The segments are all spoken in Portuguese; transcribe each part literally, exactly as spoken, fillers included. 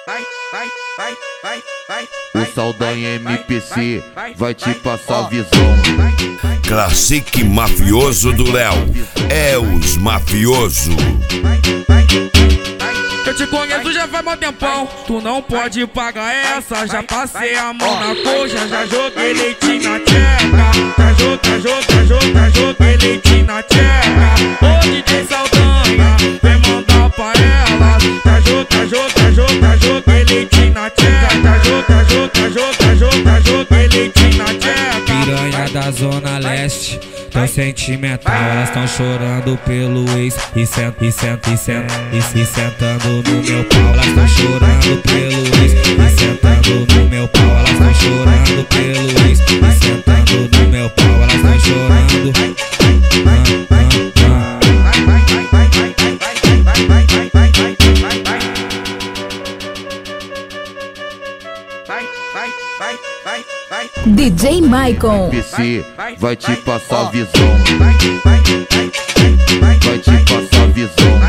vai, vai, vai, vai, vai. O Saldanha M P C vai te passar a visão. Classic Mafioso do Léo, é os mafioso. Eu te conheço já faz mó tempão, tu não pode pagar essa. Já passei a mão na coxa, já joguei leite na tcheca. Já joguei, já joguei, já joguei, já joguei leite na tcheca. Ô D J Saldanha, vem mandar pra ela. Já joguei, já joguei, já joguei, já joguei leite na tcheca. Já joguei, já joguei, já joguei, já joguei, já joguei leite na tcheca. Piranha da Zona Leste, tão sentimental, elas tão chorando pelo ex. E senta, e senta, e senta, e, e sentando no meu pau. Elas tão chorando pelo ex. E sentando no meu pau. Elas tão chorando pelo ex. E sentando no meu pau. Elas tão chorando. Ah, ah, ah. D J Maicon M P C vai te passar a visão. Vai te passar a visão.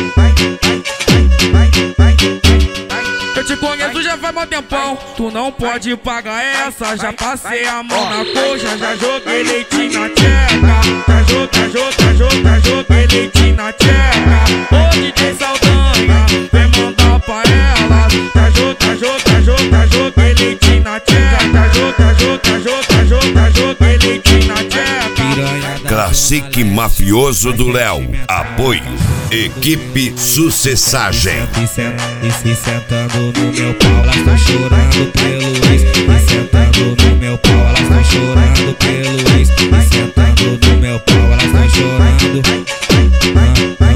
Eu te conheço já faz mó tempão, tu não pode pagar essa. Já passei a mão na coxa, já joguei leite na tcheca. Já joguei, já joguei, já joguei, já joguei leite na tcheca. Ô D J Saldanha, vem mandar pra ela. Já joguei, já joguei, já joguei, já joguei leite na tcheca. Já joguei, já joguei, já joguei, já joguei, já joguei leite na tcheca. Classic Mafioso do Léo, apoio Equipe Sucessagem. E senta, e, e sentando no meu pau. Elas tão chorando pelo ex. E sentando no meu pau. Elas tão chorando pelo ex. E sentando no meu pau. Elas tão chorando. Ah, ah.